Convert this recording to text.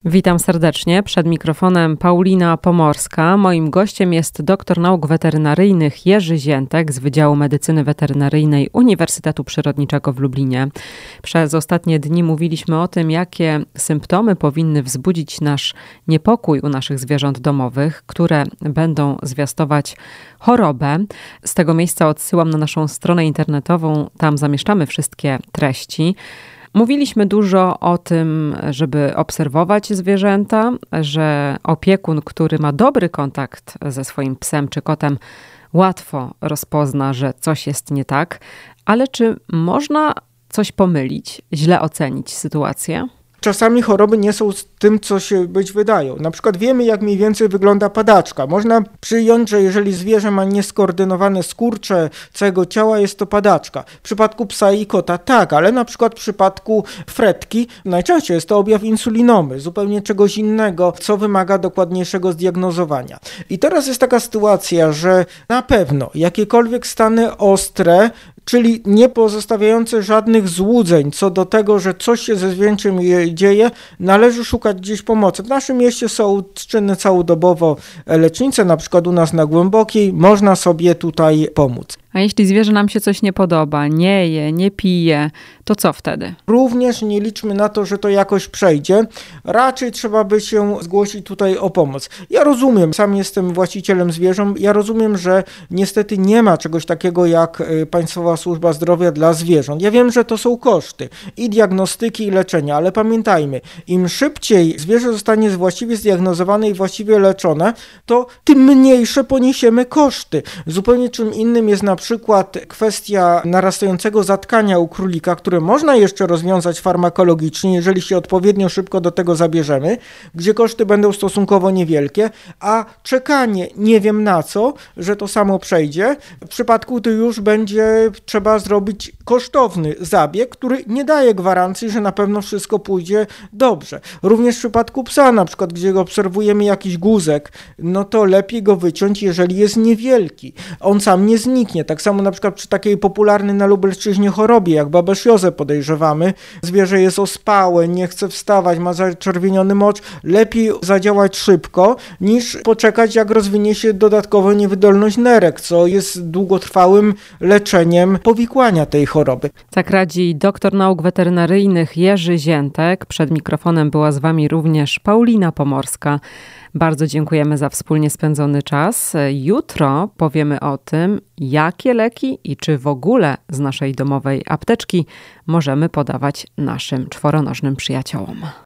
Witam serdecznie. Przed mikrofonem Paulina Pomorska. Moim gościem jest doktor nauk weterynaryjnych Jerzy Ziętek z Wydziału Medycyny Weterynaryjnej Uniwersytetu Przyrodniczego w Lublinie. Przez ostatnie dni mówiliśmy o tym, jakie symptomy powinny wzbudzić nasz niepokój u naszych zwierząt domowych, które będą zwiastować chorobę. Z tego miejsca odsyłam na naszą stronę internetową. Tam zamieszczamy wszystkie treści. Mówiliśmy dużo o tym, żeby obserwować zwierzęta, że opiekun, który ma dobry kontakt ze swoim psem czy kotem, łatwo rozpozna, że coś jest nie tak. Ale czy można coś pomylić, źle ocenić sytuację? Czasami choroby nie są tym, co się być wydają. Na przykład wiemy, jak mniej więcej wygląda padaczka. Można przyjąć, że jeżeli zwierzę ma nieskoordynowane skurcze całego ciała, jest to padaczka. W przypadku psa i kota tak, ale na przykład w przypadku fretki najczęściej jest to objaw insulinomy, zupełnie czegoś innego, co wymaga dokładniejszego zdiagnozowania. I teraz jest taka sytuacja, że na pewno jakiekolwiek stany ostre, czyli nie pozostawiające żadnych złudzeń co do tego, że coś się ze zwierzęciem dzieje, należy szukać gdzieś pomocy. W naszym mieście są czyny całodobowo lecznicze, na przykład u nas na Głębokiej, można sobie tutaj pomóc. A jeśli zwierzę nam się coś nie podoba, nie je, nie pije, to co wtedy? Również nie liczmy na to, że to jakoś przejdzie. Raczej trzeba by się zgłosić tutaj o pomoc. Ja rozumiem, sam jestem właścicielem zwierząt, ja rozumiem, że niestety nie ma czegoś takiego jak Państwowa Służba Zdrowia dla zwierząt. Ja wiem, że to są koszty i diagnostyki, i leczenia, ale pamiętajmy, im szybciej zwierzę zostanie właściwie zdiagnozowane i właściwie leczone, to tym mniejsze poniesiemy koszty. Zupełnie czym innym jest na przykład kwestia narastającego zatkania u królika, które można jeszcze rozwiązać farmakologicznie, jeżeli się odpowiednio szybko do tego zabierzemy, gdzie koszty będą stosunkowo niewielkie, a czekanie nie wiem na co, że to samo przejdzie, w przypadku gdy już będzie trzeba zrobić kosztowny zabieg, który nie daje gwarancji, że na pewno wszystko pójdzie dobrze. Również w przypadku psa, na przykład gdzie obserwujemy jakiś guzek, no to lepiej go wyciąć, jeżeli jest niewielki. On sam nie zniknie. Tak samo na przykład przy takiej popularnej na Lubelszczyźnie chorobie, jak babesiozę podejrzewamy, zwierzę jest ospałe, nie chce wstawać, ma zaczerwieniony mocz, lepiej zadziałać szybko, niż poczekać, jak rozwinie się dodatkowo niewydolność nerek, co jest długotrwałym leczeniem powikłania tej choroby. Tak radzi doktor nauk weterynaryjnych Jerzy Ziętek. Przed mikrofonem była z wami również Paulina Pomorska. Bardzo dziękujemy za wspólnie spędzony czas. Jutro powiemy o tym, jakie leki i czy w ogóle z naszej domowej apteczki możemy podawać naszym czworonożnym przyjaciołom.